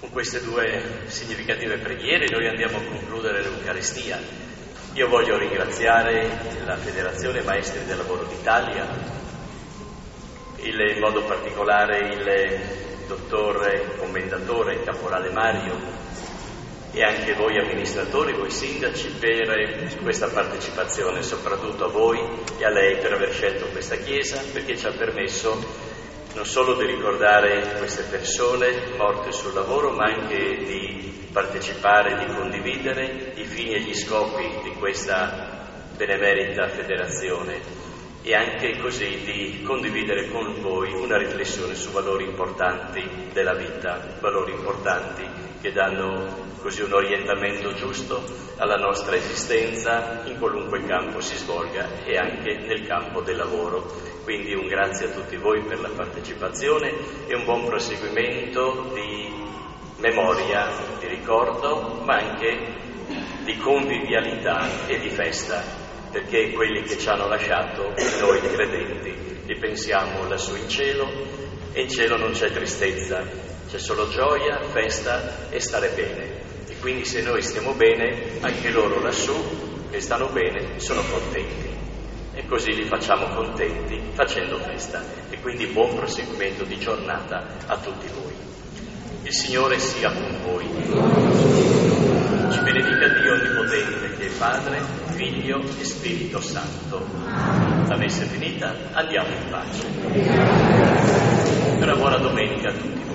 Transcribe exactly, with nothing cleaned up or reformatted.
con queste due significative preghiere noi andiamo a concludere l'Eucaristia. Io voglio ringraziare la Federazione Maestri del Lavoro d'Italia, il, in modo particolare il dottore commendatore Caporale Mario e anche voi amministratori, voi sindaci, per questa partecipazione, soprattutto a voi e a lei per aver scelto questa Chiesa, perché ci ha permesso non solo di ricordare queste persone morte sul lavoro, ma anche di partecipare, di condividere i fini e gli scopi di questa benemerita federazione e anche così di condividere con voi una riflessione su valori importanti della vita, valori importanti che danno così un orientamento giusto alla nostra esistenza in qualunque campo si svolga e anche nel campo del lavoro. Quindi un grazie a tutti voi per la partecipazione e un buon proseguimento di memoria, di ricordo, ma anche di convivialità e di festa, perché quelli che ci hanno lasciato, noi credenti, li pensiamo lassù in cielo e in cielo non c'è tristezza, c'è solo gioia, festa e stare bene. E quindi se noi stiamo bene, anche loro lassù che stanno bene sono contenti. E così li facciamo contenti facendo festa. E quindi buon proseguimento di giornata a tutti voi. Il Signore sia con voi. Ci benedica Dio Onnipotente, che è Padre, Figlio e Spirito Santo. La messa è finita, andiamo in pace. Una buona domenica a tutti voi.